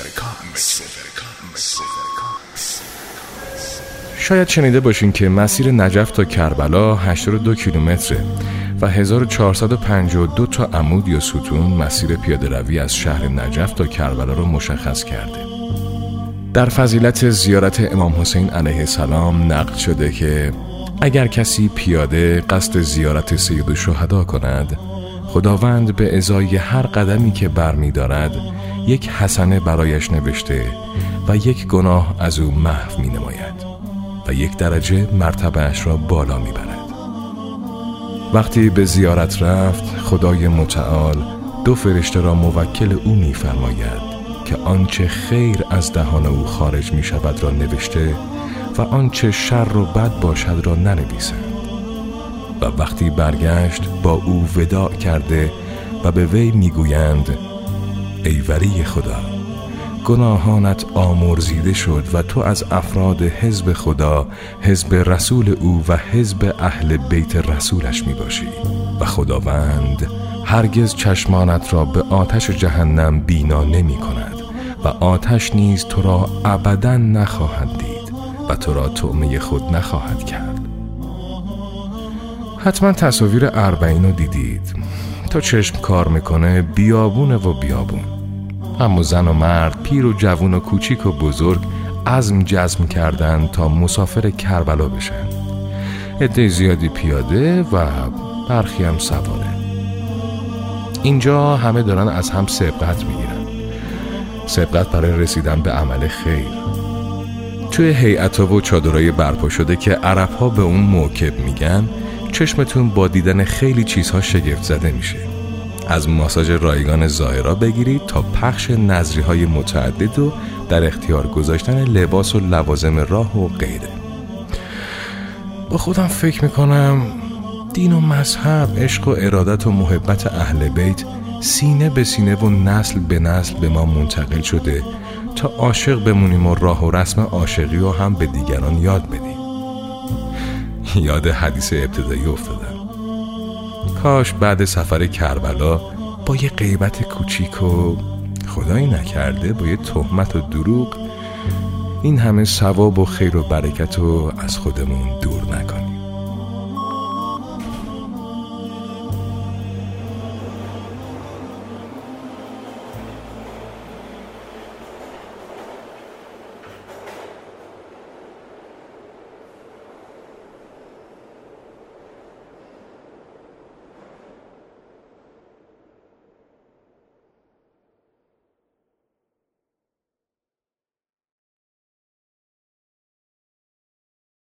شاید شنیده باشین که مسیر نجف تا کربلا 82 کیلومتره و 1452 تا عمود یا ستون مسیر پیاده روی از شهر نجف تا کربلا رو مشخص کرده. در فضیلت زیارت امام حسین علیه السلام نقل شده که اگر کسی پیاده قصد زیارت سید الشهدا کند، خداوند به ازای هر قدمی که برمی دارد یک حسنه برایش نوشته و یک گناه از او محو می نماید و یک درجه مرتبهش را بالا می برد. وقتی به زیارت رفت، خدای متعال 2 فرشته را موکل او می فرماید که آنچه خیر از دهان او خارج می شود را نوشته و آنچه شر و بد باشد را ننویسند. و وقتی برگشت با او وداع کرده و به وی می گویند ای ولی خدا، گناهانت آمرزیده شد و تو از افراد حزب خدا، حزب رسول او و حزب اهل بیت رسولش می باشی و خداوند هرگز چشمانت را به آتش جهنم بینا نمی کند و آتش نیز تو را ابدا نخواهد دید و تو را طعمه خود نخواهد کرد. حتما تصاویر اربعین رو دیدید. تا چشم کار میکنه بیابونه و بیابون، اما زن و مرد، پیر و جوون و کوچیک و بزرگ عزم جزم کردن تا مسافر کربلا بشن. عده زیادی پیاده و برخی هم سواره. اینجا همه دارن از هم سبقت میگیرن، سبقت برای رسیدن به عمل خیر. توی هیئت‌ها و چادرای برپا شده که عرب‌ها به اون موکب میگن، چشمتون با دیدن خیلی چیزها شگفت زده میشه. از ماساژ رایگان زائرا بگیرید تا پخش نظریهای متعدد و در اختیار گذاشتن لباس و لوازم راه و غیره. با خودم فکر میکنم دین و مذهب، عشق و ارادت و محبت اهل بیت سینه به سینه و نسل به نسل به ما منتقل شده تا عاشق بمونیم و راه و رسم عاشقی رو هم به دیگران یاد بدیم. یاد حدیث ابتدایی افتادم. کاش بعد سفر کربلا با یه غیبت کوچیک و خدایی نکرده با یه تهمت و دروغ این همه ثواب و خیر و برکت رو از خودمون دور نکنیم.